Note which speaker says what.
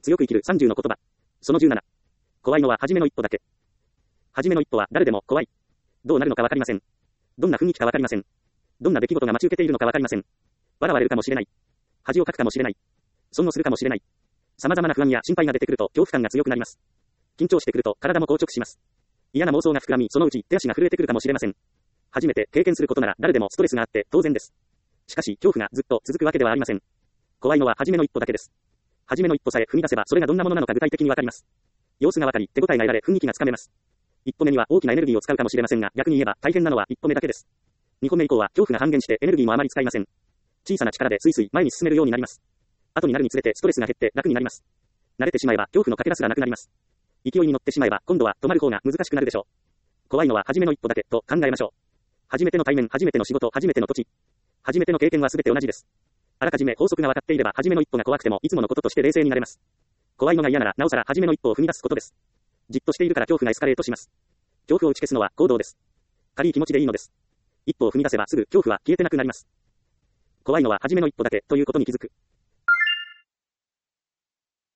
Speaker 1: 強く生きる30の言葉。その17。怖いのは初めの一歩だけ。初めの一歩は誰でも怖い。どうなるのかわかりません。どんな雰囲気かわかりません。どんな出来事が待ち受けているのかわかりません。笑われるかもしれない。恥をかくかもしれない。損をするかもしれない。様々な不安や心配が出てくると恐怖感が強くなります。緊張してくると体も硬直します。嫌な妄想が膨らみ、そのうち手足が震えてくるかもしれません。初めて経験することなら誰でもストレスがあって当然です。しかし恐怖がずっと続くわけではありません。怖いのは初めの一歩だけです。初めの一歩さえ踏み出せばそれがどんなものなのか具体的にわかります。様子がわかり、手応えが得られ、雰囲気がつかめます。一歩目には大きなエネルギーを使うかもしれませんが、逆に言えば大変なのは一歩目だけです。二歩目以降は恐怖が半減してエネルギーもあまり使いません。小さな力でスイスイ前に進めるようになります。後になるにつれてストレスが減って楽になります。慣れてしまえば恐怖のかけらすらなくなります。勢いに乗ってしまえば今度は止まる方が難しくなるでしょう。怖いのは初めの一歩だけと考えましょう。初めての対面、初めての仕事、初めての土地。初めての経験はすべて同じです。あらかじめ法則が分かっていれば初めの一歩が怖くてもいつものこととして冷静になれます。怖いのが嫌ならなおさら初めの一歩を踏み出すことです。じっとしているから恐怖がエスカレートします。恐怖を打ち消すのは行動です。軽い気持ちでいいのです。一歩を踏み出せばすぐ恐怖は消えてなくなります。怖いのは初めの一歩だけということに気づく。